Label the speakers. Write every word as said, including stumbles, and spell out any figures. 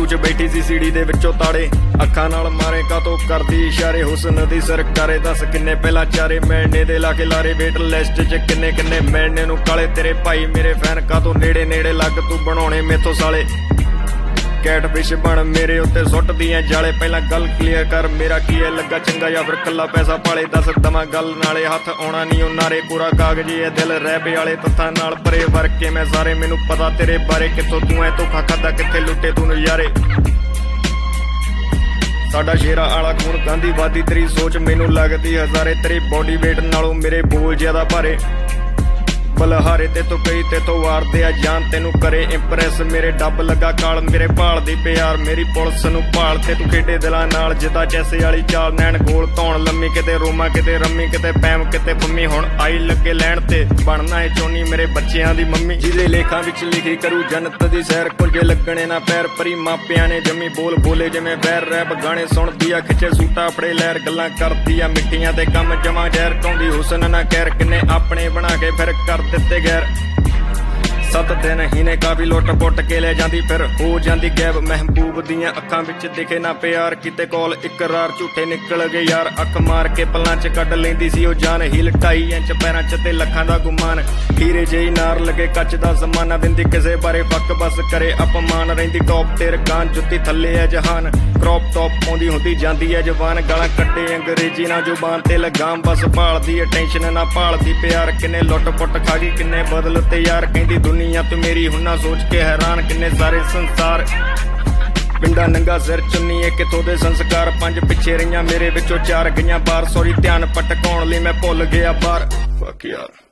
Speaker 1: ਚ ਬੈਠੀ ਸੀ ਸੀੜੀ ਦੇ ਵਿੱਚੋਂ ਤਾੜੇ ਅੱਖਾਂ ਨਾਲ ਮਾਰੇ ਕਾਤੋਂ ਕਰਦੀ ਇਸ਼ਾਰੇ ਹੁਸਨ ਦੀ ਸਰਕਾਰੇ ਦੱਸ ਕਿੰਨੇ ਪਹਿਲਾਂ ਚਾਰੇ ਮਿਲਣੇ ਦੇ ਲਾ ਕੇ ਲਾਰੇ ਵੇਟ ਲਿਸਟ ਚ ਕਿੰਨੇ ਕਿੰਨੇ ਮਿਲਣੇ ਨੂੰ ਕਾਲੇ ਤੇਰੇ ਭਾਈ ਮੇਰੇ ਫੈਨ ਕਾਤੋਂ ਨੇੜੇ ਨੇੜੇ ਲੱਗ ਤੂੰ ਬਣਾਉਣੇ ਮੇਥੋਂ ਸਾਲੇ ਕੈਟ ਫਿਸ਼ ਬਣ ਮੇਰੇ ਉੱਤੇ ਸੁੱਟਦੀਆਂ ਜਾਲੇ ਪਹਿਲਾਂ ਗੱਲ ਕਲੀਅਰ ਕਰ ਮੇਰਾ ਕੀ ਹੈ ਲੱਗਾ ਚੰਗਾ ਜਾਂ ਫਿਰ ਕੱਲਾ ਪੈਸਾ ਪਾਲੇ ਦੱਸ ਦਵਾਂ ਗੱਲ ਨਾਲੇ ਹੱਥ ਆਉਣਾ ਨਹੀਂ ਉਹ ਨਾਰੇ ਪੂਰਾ ਕਾਗਜ਼ੀ ਹੈ ਦਿਲ ਰੈਪ ਵਾਲੇ ਤੱਥਾਂ ਨਾਲ ਭਰੇ ਵਰ ਕੇ ਮੈਂ ਸਾਰੇ ਮੈਨੂੰ ਪਤਾ ਤੇਰੇ ਬਾਰੇ ਕਿੱਥੋਂ ਤੂੰ ਐ ਧੋਖਾ ਖਾਦਾ ਕਿੱਥੇ ਲੁੱਟੇ ਤੂੰ ਨਜ਼ਾਰੇ ਸਾਡਾ ਸ਼ੇਰਾਂ ਆਲਾ ਖੂਨ ਗਾਂਧੀਵਾਦੀ ਤੇਰੀ ਸੋਚ ਮੈਨੂੰ ਲੱਗਦੀ ਹਜ਼ਾਰੇ ਤੇਰੀ ਬੋਡੀ ਵੇਟ ਨਾਲੋਂ ਮੇਰੇ ਬੋਲ ਜ਼ਿਆਦਾ ਭਾਰੇ ਬਲਹਾਰੇ ਤੇ ਤੋਂ ਕਈ ਤੇ ਤੋਂ ਵਾਰਦੇ ਆ ਜਾਨ ਤੈਨੂੰ ਕਰੇ ਇੰਪ੍ਰੈਸ ਮੇਰੇ ਡੱਬ ਲੱਗਾ ਕਾਲ ਮੇਰੇ ਭਾਲ ਦੀ ਪਿਆਰ ਮੇਰੀ ਪੁਲਿਸ ਨੂੰ ਭਾਲ ਤੇ ਤੂੰ ਖੇਡੇ ਦਿਲਾਂ ਨਾਲ ਜਿੱਦਾਂ ਚੈਸੇ ਵਾਲੀ ਚਾਲ ਨੈਣ ਗੋਲ ਧੌਣ ਲੰਮੀ ਕਿਤੇ ਰੋਮਾ ਕਿਤੇ ਰੰਮੀ ਕਿਤੇ ਪੈਮ ਕਿਤੇ ਪੰਮੀ ਹੁਣ ਆਈ ਲੱਗੇ ਲੈਣ ਤੇ ਬਣਨਾ ਏ ਚੋਨੀ ਮੇਰੇ ਬੱਚਿਆਂ ਦੀ ਮੰਮੀ ਜਿਹਦੇ ਲੇਖਾਂ ਵਿੱਚ ਲਿਖੀ ਕਰੂ ਜੰਨਤ ਦੀ ਸੈਰ ਕੁਲਜੇ ਲੱਗਣੇ ਨਾ ਪੈਰ ਪਰੀ ਮਾਪਿਆਂ ਨੇ ਜੰਮੀ ਬੋਲ ਬੋਲੇ ਜਿਵੇਂ ਬੈਰ ਰੈਪ ਗਾਣੇ ਸੁਣਦੀ ਆ ਖਿੱਚੇ ਸੂਟਾ ਆਪਣੇ ਲਹਿਰ ਗੱਲਾਂ ਕਰਦੀ ਆ ਮਿੱਠੀਆਂ ਤੇ ਕੰਮ ਜਮਾ ਜ਼ਹਿਰ ਕਾਉਂਦੀ ਹੁਸਨ ਨਾ ਕਹਿਰ ਕਿੰਨੇ ਆਪਣੇ ਬਣਾ ਕੇ ਫਿਰ ਕਰ ਦਿੱਤੇ ਗੈਰ ਸੱਤ ਦਿਨ ਹੀ ਨੇ ਕਾਫੀ ਲੁੱਟ ਪੁੱਟ ਕੇ ਲੈ ਜਾਂਦੀ ਫਿਰ ਹੋ ਜਾਂਦੀ ਗੈਬ ਮਹਿਬੂਬ ਦੀਆਂ ਅੱਖਾਂ ਵਿੱਚ ਦਿਖੇ ਨਾ ਪਿਆਰ ਕਿਤੇ ਕੋਲ ਇਕਰਾਰ ਝੂਠੇ ਨਿਕਲ ਗਏ ਯਾਰ ਅੱਖ ਮਾਰ ਕੇ ਪਲਾਂ ਚ ਕੱਢ ਲੈਂਦੀ ਸੀ ਉਹ ਜਾਨ ਹੀਲ ਢਾਈ ਇੰਚ ਪੈਰਾਂ ਚ ਤੇ ਲੱਖਾਂ ਦਾ ਗੁਮਾਨ ਹੀਰੇ ਜਿਹੀ ਨਾਰ ਲੱਗੇ ਕੱਚ ਦਾ ਜ਼ਮਾਨਾ ਬਿੰਦੀ ਕਿਸੇ ਬਾਰੇ ਫੱਕ ਬਸ ਕਰੇ ਅਪਮਾਨ ਰਹਿੰਦੀ ਟੌਪ ਤੇ ਰਕਾਨ ਜੁੱਤੀ ਥੱਲੇ ਐ ਜਹਾਨ ਕ੍ਰੌਪ ਟੌਪ ਪਾਉਂਦੀ ਹੁੰਦੀ ਜਾਂਦੀ ਐ ਜਵਾਨ ਗਾਲਾਂ ਕੱਢੇ ਅੰਗਰੇਜ਼ੀ ਨਾਲ ਜ਼ੁਬਾਨ ਤੇ ਲਗਾਮ ਬਸ ਭਾਲਦੀ ਅਟੈਂਸ਼ਨ ਨਾ ਭਾਲਦੀ ਪਿਆਰ ਕਿੰਨੇ ਲੁੱਟ ਪੁੱਟ ਖਾ ਗਈ ਕਿੰਨੇ ਬਦਲ ਤੇ ਯਾਰ ਕਹਿੰਦੀ ਦੁਨੀਆ ਤੂੰ ਮੇਰੀ ਹੁਣ ਨਾ ਸੋਚ ਕੇ ਹੈਰਾਨ ਕਿੰਨੇ ਸਾਰੇ ਸੰਸਾਰ ਪਿੰਡਾ ਨੰਗਾ ਸਿਰ ਚੁੰਨੀ ਏ ਕਿਥੋਂ ਦੇ ਸੰਸਕਾਰ ਪੰਜ ਪਿੱਛੇ ਰਹੀਆਂ ਮੇਰੇ ਵਿੱਚੋਂ ਚਾਰ ਗਈਆਂ ਬਾਰ ਸੌਰੀ ਧਿਆਨ ਪਟਕਾਉਣ ਲਈ ਮੈਂ ਭੁੱਲ ਗਿਆ ਬਾਰ ਫੱਕ ਯਾਰ